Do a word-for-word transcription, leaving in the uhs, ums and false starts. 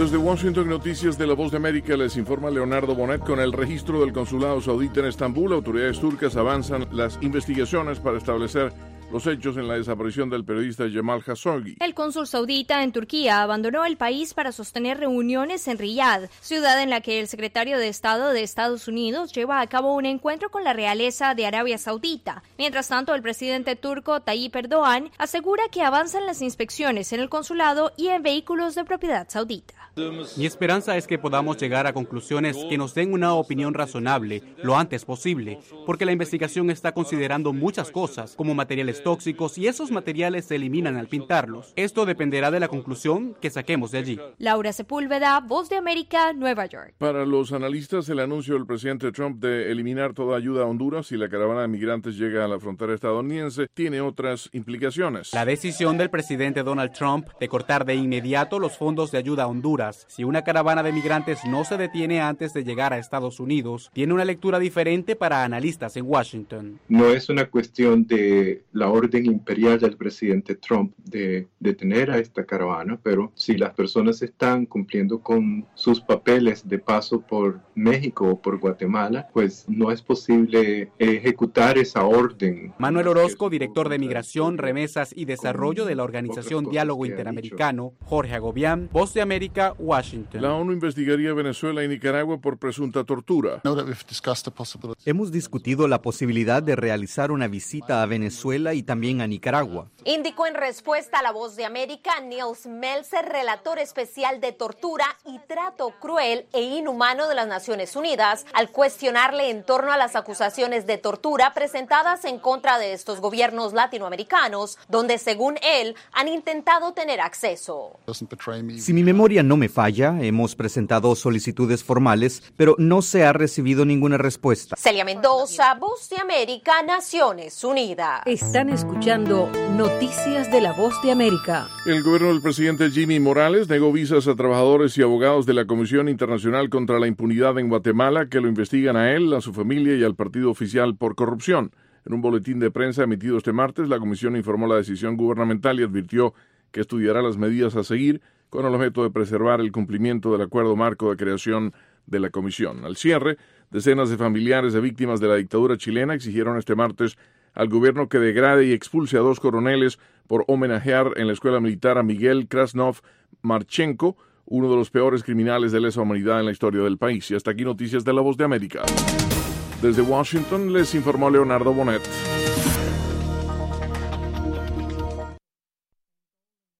Desde Washington, noticias de La Voz de América, les informa Leonardo Bonet. Con el registro del consulado saudita en Estambul, autoridades turcas avanzan las investigaciones para establecer los hechos en la desaparición del periodista Jamal Khashoggi. El cónsul saudita en Turquía abandonó el país para sostener reuniones en Riyadh, ciudad en la que el secretario de Estado de Estados Unidos lleva a cabo un encuentro con la realeza de Arabia Saudita. Mientras tanto, el presidente turco Tayyip Erdogan asegura que avanzan las inspecciones en el consulado y en vehículos de propiedad saudita. Mi esperanza es que podamos llegar a conclusiones que nos den una opinión razonable lo antes posible, porque la investigación está considerando muchas cosas, como materiales tóxicos, y esos materiales se eliminan al pintarlos. Esto dependerá de la conclusión que saquemos de allí. Laura Sepúlveda, Voz de América, Nueva York. Para los analistas, el anuncio del presidente Trump de eliminar toda ayuda a Honduras si la caravana de migrantes llega a la frontera estadounidense tiene otras implicaciones. La decisión del presidente Donald Trump de cortar de inmediato los fondos de ayuda a Honduras si una caravana de migrantes no se detiene antes de llegar a Estados Unidos tiene una lectura diferente para analistas en Washington. No es una cuestión de la orden imperial del presidente Trump de detener a esta caravana, pero si las personas están cumpliendo con sus papeles de paso por México o por Guatemala, pues no es posible ejecutar esa orden. Manuel Orozco, director de Migración, Remesas y Desarrollo de la Organización Diálogo Interamericano, Jorge Agobián, Voz de América, Washington. La ONU investigaría a Venezuela y Nicaragua por presunta tortura. Hemos discutido la posibilidad de realizar una visita a Venezuela y también a Nicaragua. Indicó en respuesta a La Voz de América Nils Melzer, relator especial de tortura y trato cruel e inhumano de las Naciones Unidas, al cuestionarle en torno a las acusaciones de tortura presentadas en contra de estos gobiernos latinoamericanos, donde según él han intentado tener acceso. Si mi memoria no me falla, hemos presentado solicitudes formales, pero no se ha recibido ninguna respuesta. Celia Mendoza, Voz de América, Naciones Unidas. Están escuchando Noticias de La Voz de América. El gobierno del presidente Jimmy Morales negó visas a trabajadores y abogados de la Comisión Internacional contra la Impunidad en Guatemala que lo investigan a él, a su familia y al partido oficial por corrupción. En un boletín de prensa emitido este martes, la comisión informó la decisión gubernamental y advirtió que estudiará las medidas a seguir con el objeto de preservar el cumplimiento del acuerdo marco de creación de la comisión. Al cierre, decenas de familiares de víctimas de la dictadura chilena exigieron este martes al gobierno que degrade y expulse a dos coroneles por homenajear en la escuela militar a Miguel Krasnov Marchenko, uno de los peores criminales de lesa humanidad en la historia del país. Y hasta aquí noticias de La Voz de América. Desde Washington les informó Leonardo Bonet.